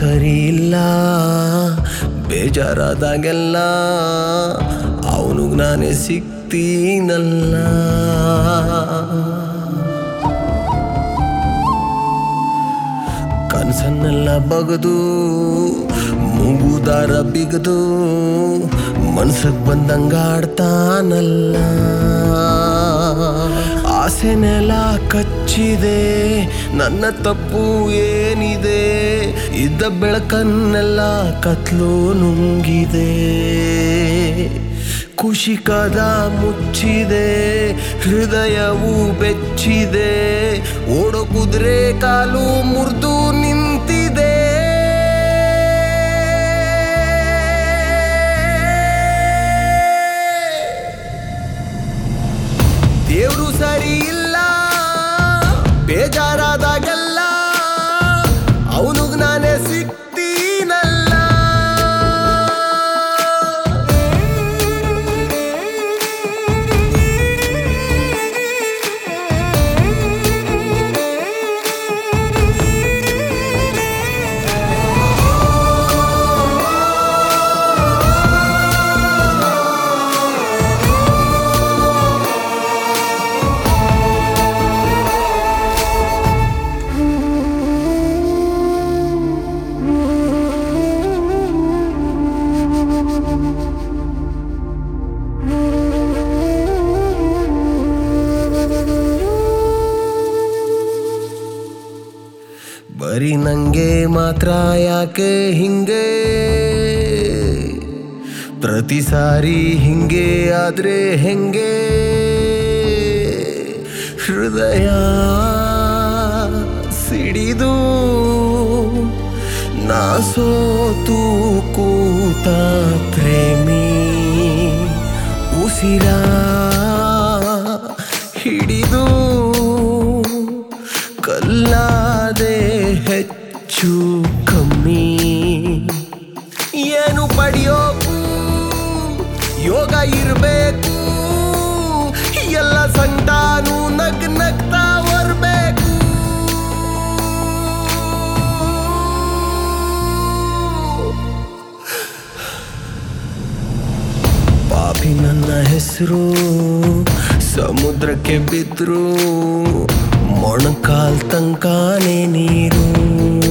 ಸರಿ ಇಲ್ಲ ಬೇಜಾರಾದಾಗೆಲ್ಲ ಅವನಿಗೆ ನಾನೇ ಸಿಗ್ತೀನಲ್ಲ. ಕನಸನ್ನೆಲ್ಲ ಬಗದು ಮೂಗುದಾರ ಬಿಗದು ಮನ್ಸಕ್ ಬಂದಂಗಾಡ್ತಾನಲ್ಲ. ಆಸೆನೆಲ್ಲ ಕಚ್ಚಿದೆ, ನನ್ನ ತಪ್ಪು ಏನಿದೆ? ಇದ್ದ ಬೆಳಕನ್ನೆಲ್ಲ ಕತ್ಲು ನುಂಗಿದೆ. ಖುಷಿ ಕದ ಮುಚ್ಚಿದೆ, ಹೃದಯವು ಬೆಚ್ಚಿದೆ, ಓಡೋ ಕುದುರೆ ಕಾಲು ಮುರಿದು ನಿಂತಿದೆ. ದೇವ್ರು ಸರಿ ಇಲ್ಲ ಬೇಜಾರಾದಾಗೆಲ್ಲ ಅವನಿಗೆ ನಾನೇ ಸಿಗ್ತೀನಲ್ಲ. ಬರೀ ನಂಗೆ ಮಾತ್ರ ಯಾಕೆ ಹಿಂಗೆ? ಪ್ರತಿ ಸಾರಿ ಹಿಂಗೆ ಆದ್ರೆ ಹೆಂಗೆ? ಹೃದಯ ಸಿಡಿದು ನಾ ಸೋತು ಕೂತ ಪ್ರೇಮಿ ಉಸಿರ ಹಿಡಿದು ಕಲ್ಲಾದೆ ಹೆಚ್ಚು ಕಮ್ಮಿ. ಏನು ಪಡೆಯೋಕು ಯೋಗ ಇರಬೇಕು, ಎಲ್ಲ ಸಂತಾನು ನಗ್ನಗ್ತಾ ಬರಬೇಕು. ಪಾಪಿ ನನ್ನ ಹೆಸರು ಸಮುದ್ರಕ್ಕೆ ಬಿದ್ರು ಮೊಣಕಾಲ್ ತನಕನೇ ನೀರು.